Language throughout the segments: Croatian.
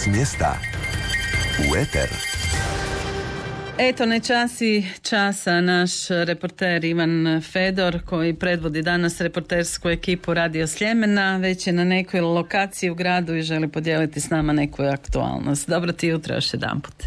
S mjesta u eter. Eto, ne časi časa naš reporter Ivan Fedor, koji predvodi danas reportersku ekipu Radio Sljemena, već je na nekoj lokaciji u gradu i želi podijeliti s nama neku aktualnost. Dobro ti jutro još jedanput.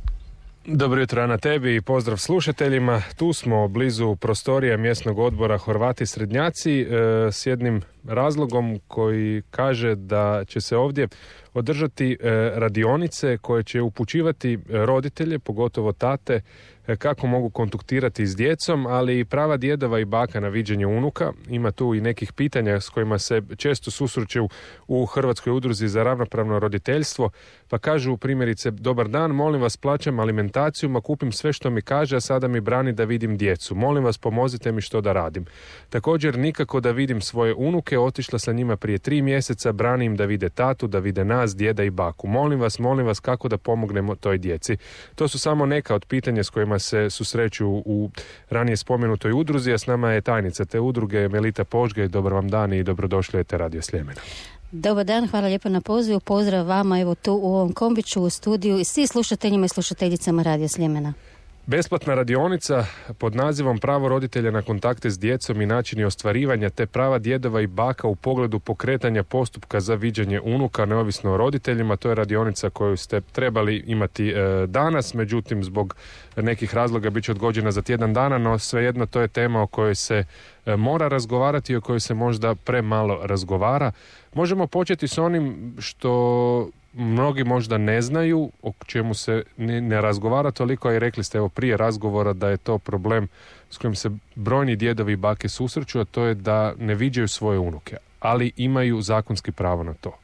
Dobro jutro, Ana, tebi i pozdrav slušateljima. Tu smo blizu prostorija mjesnog odbora Horvati Srednjaci s jednim razlogom koji kaže da će se ovdje održati radionice koje će upućivati roditelje, pogotovo tate, kako mogu kontaktirati s djecom, ali i prava djedova i baka na viđenje unuka. Ima tu i nekih pitanja s kojima se često susreću u Hrvatskoj udruzi za ravnopravno roditeljstvo, pa kažu primjerice: dobar dan, molim vas, plaćam alimentaciju, ma kupim sve što mi kaže, a sada mi brani da vidim djecu. Molim vas, pomozite mi što da radim. Također, nikako da vidim svoje unuke, otišla sa njima prije 3 mjeseca, branim da vide tatu, da vide nas, djeda i baku. Molim vas, kako da pomognemo toj djeci? To su samo neka od pitanja s kojima se susreću u ranije spomenutoj udruzi, a s nama je tajnica te udruge Melita Požgaj. Dobar vam dan i dobrodošli u Radio Sljemena. Dobar dan, hvala lijepo na pozivu. Pozdrav vama, evo tu u ovom kombiću u studiju i svi slušateljima i slušateljicama Radio Sljemena. Besplatna radionica pod nazivom Pravo roditelja na kontakte s djecom i načini ostvarivanja te prava djedova i baka u pogledu pokretanja postupka za viđanje unuka neovisno o roditeljima. To je radionica koju ste trebali imati danas, međutim zbog nekih razloga bit će odgođena za tjedan dana, no svejedno to je tema o kojoj se mora razgovarati i o kojoj se možda premalo razgovara. Možemo početi s onim što mnogi možda ne znaju, o čemu se ne razgovara toliko, a i rekli ste evo prije razgovora da je to problem s kojim se brojni djedovi i bake susreću, a to je da ne viđaju svoje unuke, ali imaju zakonski pravo na to.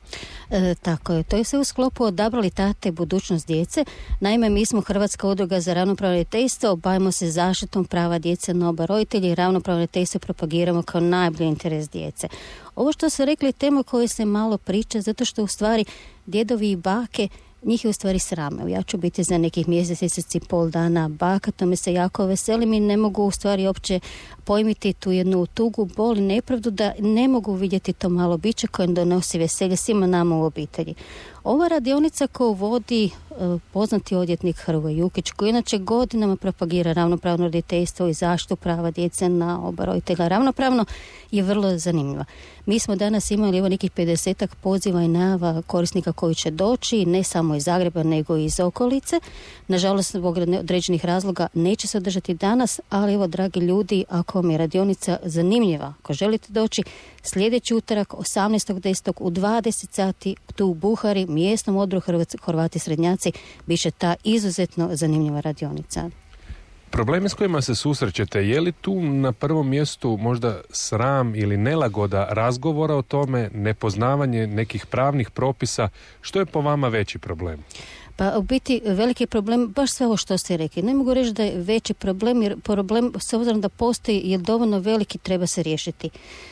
Tako je, to je sve u sklopu Odabrali tate budućnost djece. Naime, mi smo Hrvatska udruga za ravnopravno roditeljstvo, bavimo se zaštitom prava djece na oba roditelja i ravnopravno roditeljstvo propagiramo kao najbolji interes djece. Ovo što su rekli je tema o kojoj se malo priča, zato što u stvari djedovi i bake, njih je u stvari srame. Ja ću biti za nekih mjesec i pol dana baka, to me se jako veselim i ne mogu u stvari uopće pojmiti tu jednu tugu, bol i nepravdu da ne mogu vidjeti to malo biće koje donosi veselje svima nama u obitelji. Ova radionica koju vodi poznati odvjetnik Hrvoje Jukić, koji inače godinama propagira ravnopravno roditeljstvo i zaštitu prava djece na oba roditelja ravnopravno, je vrlo zanimljiva. Mi smo danas imali evo nekih 50 poziva i najava korisnika koji će doći, ne samo iz Zagreba nego i iz okolice. Nažalost, zbog određenih razloga neće se održati danas, ali evo, dragi ljudi, ako vam je radionica zanimljiva, ako želite doći, sljedeći utorak 18.10. u 20 sati tu u Buhari, mjesnom odboru Horvati Srednjaci, bit će ta izuzetno zanimljiva radionica. Problemi s kojima se susrećete, je li tu na prvom mjestu možda sram ili nelagoda razgovora o tome, nepoznavanje nekih pravnih propisa? Što je po vama veći problem? Pa u biti veliki problem, baš sve ovo što ste rekli. Ne mogu reći da je veći problem, jer problem s obzirom da postoji je dovoljno veliki, treba se riješiti.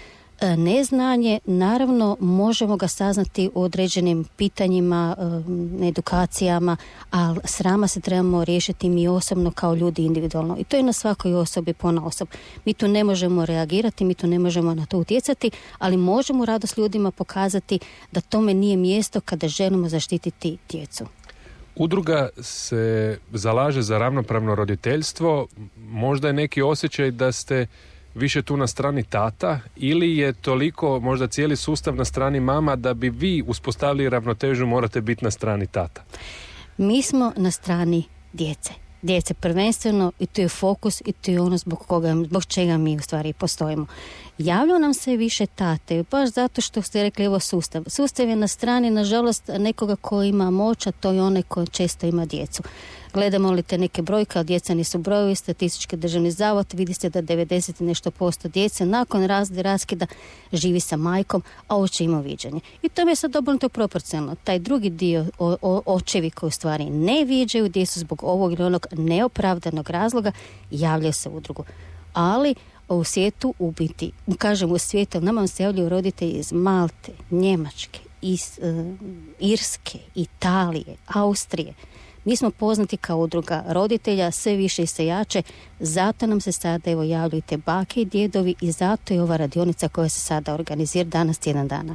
Neznanje, naravno, možemo ga saznati u određenim pitanjima, edukacijama, ali srama se trebamo riješiti mi osobno kao ljudi individualno. I to je na svakoj osobi ponaosob. Mi tu ne možemo reagirati, mi tu ne možemo na to utjecati, ali možemo radost ljudima pokazati da tome nije mjesto kada želimo zaštititi djecu. Udruga se zalaže za ravnopravno roditeljstvo. Možda je neki osjećaj da ste više tu na strani tata, ili je toliko možda cijeli sustav na strani mama da bi vi uspostavili ravnotežu morate biti na strani tata? Mi smo na strani djece prvenstveno, i to je fokus i to je ono zbog čega mi u stvari postojimo. Javljaju nam se više tate, baš zato što ste rekli evo sustav je na strani, nažalost, nekoga ko ima moć, a to je onaj ko često ima djecu. Gledamo li te neke brojke, ali djeca nisu brojevi, Statistički državni zavod, vidi se da 90 nešto posto djece nakon raskida živi sa majkom, a oče ima viđanje. I to je sad dobro to proporcionalno. Taj drugi dio, očevi koji u stvari ne viđaju djecu zbog ovog ili onog neopravdanog razloga, javljaju se u udrugu. Ali u svijetu u svijetu, nama se javljaju roditelji iz Malte, Njemačke, iz Irske, Italije, Austrije. Mi smo poznati kao udruga roditelja, sve više i sve jače, zato nam se sada evo javljaju te bake i djedovi i zato je ova radionica koja se sada organizira danas tjedan dana.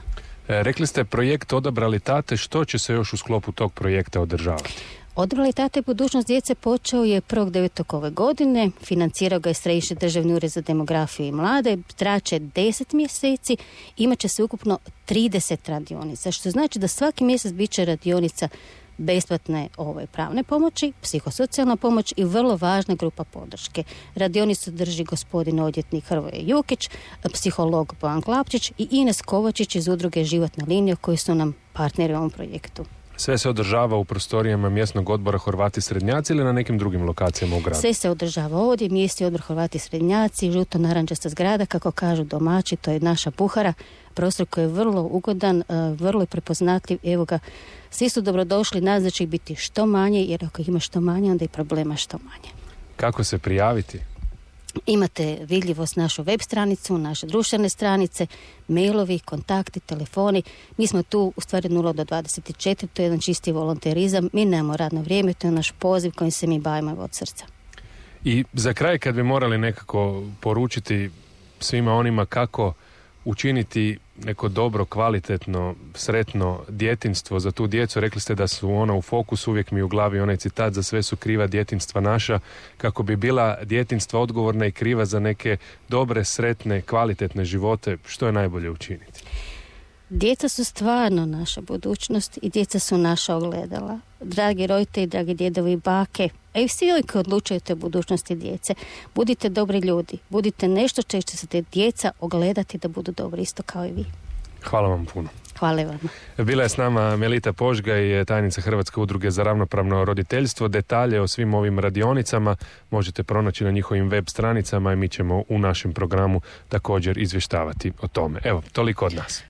Rekli ste projekt Odabrali tate, što će se još u sklopu tog projekta održavati? Odabrali tate budućnost djece počeo je 1.9. ove godine, financirao ga je Središnji državni ured za demografiju i mlade, traće 10 mjeseci, imat će se ukupno 30 radionica, što znači da svaki mjesec bit će radionica besplatne pravne pomoći, psihosocijalna pomoć i vrlo važna grupa podrške. Radionicu drži gospodin odvjetnik Hrvoje Jukić, psiholog Bojan Klapčić i Ines Kovačić iz udruge Životna linija koji su nam partneri u ovom projektu. Sve se održava u prostorijama mjesnog odbora Horvati Srednjaci ili na nekim drugim lokacijama u gradu? Sve se održava ovdje, mjesni odbor Horvati Srednjaci, žuto-narančasta zgrada, kako kažu domaći, to je naša Buhara, prostor koji je vrlo ugodan, vrlo je prepoznatljiv, evo ga, svi su dobrodošli, nas da će ih biti što manje, jer ako ih ima što manje, onda i problema što manje. Kako se prijaviti? Imate vidljivost našu web stranicu, naše društvene stranice, mailovi, kontakti, telefoni. Mi smo tu u stvari 0 do 24, to je jedan čisti volonterizam. Mi nemamo radno vrijeme, to je naš poziv kojim se mi bavimo od srca. I za kraj, kad bi morali nekako poručiti svima onima kako učiniti neko dobro, kvalitetno, sretno djetinjstvo za tu djecu. Rekli ste da su u fokusu, uvijek mi u glavi onaj citat, za sve su kriva djetinjstva naša, kako bi bila djetinjstva odgovorna i kriva za neke dobre, sretne, kvalitetne živote. Što je najbolje učiniti? Djeca su stvarno naša budućnost i djeca su naša ogledala. Dragi roditelji, dragi djedovi i bake, a i svi ovi koji odlučujete o budućnosti djece, budite dobri ljudi, budite nešto će se te djeca ogledati da budu dobri isto kao i vi. Hvala vam puno. Hvala vam. Bila je s nama Melita Požgaj, tajnica Hrvatske udruge za ravnopravno roditeljstvo. Detalje o svim ovim radionicama možete pronaći na njihovim web stranicama i mi ćemo u našem programu također izvještavati o tome. Evo, toliko od nas.